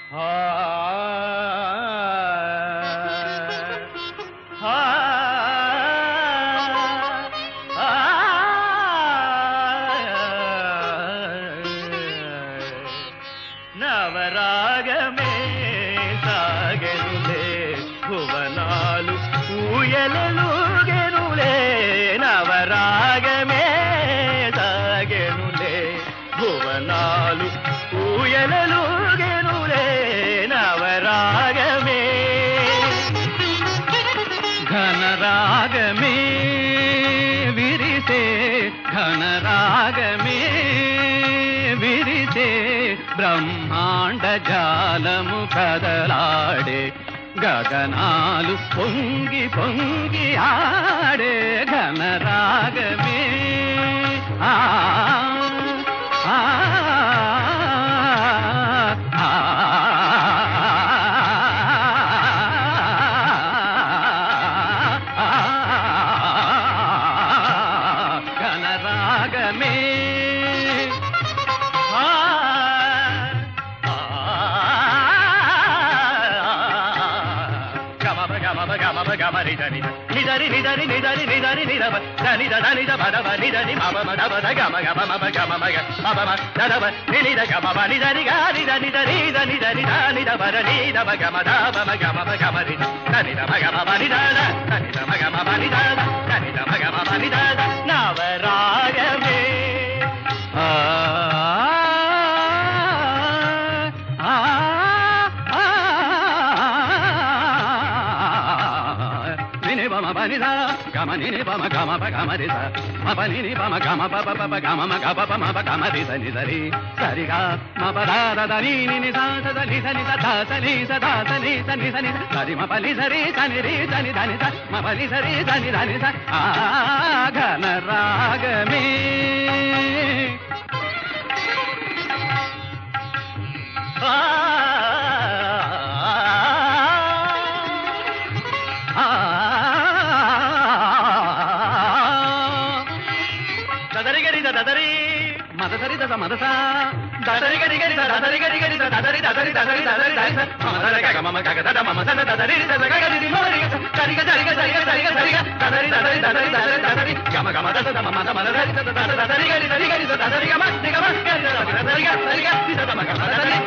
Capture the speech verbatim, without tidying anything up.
నవరాగమే సాగెనులే భువనాలు ఊయలూగెనులే నవరాగమే సాగెనులే భువనాలు ఊయలూగెనులే నవరాగమే ఘనరాగమే విరిసే ఘనరాగమే విరిసే బ్రహ్మాండ జాలము కదలాడే గగనాలు పొంగి పొంగి ఆడే ఘనరాగమే ఆ ఆ ఘనరాగమే నిదరి నిదరి నిదరి నిదరి నిదవ ధనిద ధనిద పదవ నిదని మమ మదవ గమ గమ మమ గమ మగ మమ దదవ నినిద గమ నిదని గాని దని దని దని దని దని దవ నిద మగ మద మమ గమ గమ ని ధనిద మగ మమ నిదద ధనిద మగ మమ నిదద ధనిద మగ మమ నిదద నవరాగమే ఆ బనిదా గమ నిని బమ గమ ప గమ రిస మ ప నిని బమ గమ ప ప ప గమ మ గ ప ప మ ప గమ రిస ని సరి సరిగా మ ప ద ద ద ని ని ని స స ద ని స ని స ద స ని స ద స ని స ని స ని సరి మ ప లి సరి స ని రి స ని ద ని స మ ప లి సరి స ని ద ని స ఆ ఘన రాగమే దదరి మదసరి దద మదస దదరి గరి గరి దదరి గరి గరి దదరి దదరి దదరి దదరి దదరి మదర గగ మమ గగ దద మమ సద దదరి దద గగ ది మరి సరిగ సరిగ సరిగ సరిగ సరిగ దదరి దదరి దదరి దదరి దదరి గమ గమ దద మమ మద మద దదరి దదరి గరి దదరి గరి దదరి గమ ది గమ గరి దదరి గ సరిగ ది దద మగ దదరి